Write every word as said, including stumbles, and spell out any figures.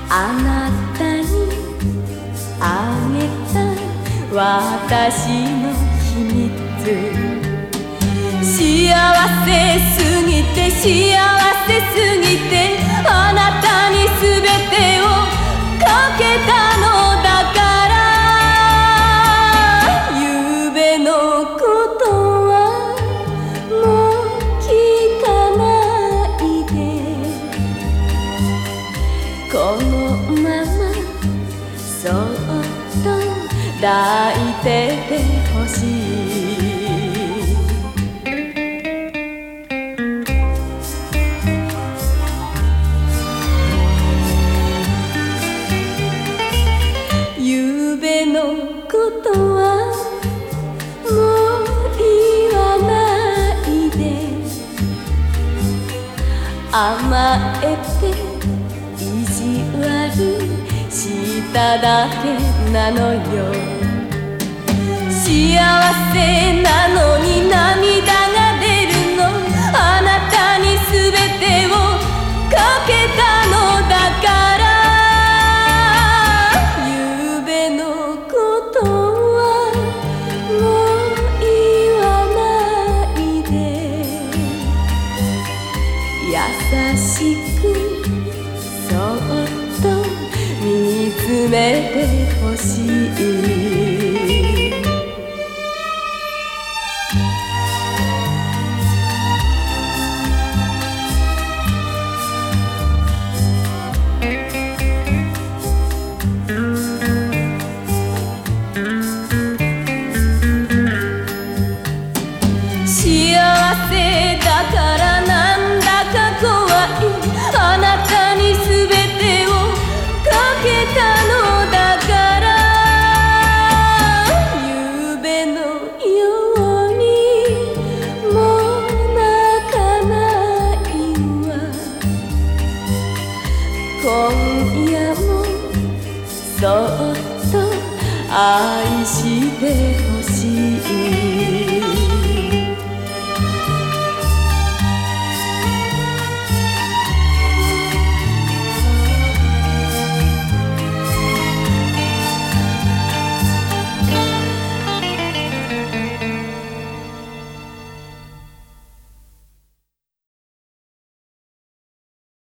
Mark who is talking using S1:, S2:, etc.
S1: あなたにあげた私の秘密、幸せすぎて幸せすぎてあなたに全てをかけたのだから、ゆうべのことはもう聞かないで、このままそっと抱いててほしい。ゆうべのことはもう言わないで、甘えて意地悪しただけなのよ。幸せなのに涙が出るの、あなたに全てをかけたのだから、ゆうべのことはもう言わないで、優しくそっと見つめてほしい。幸せだからなんだか怖い、あなたに全てをかけたのだから、ゆうべのようにもう泣かないわ。今夜もそっと愛して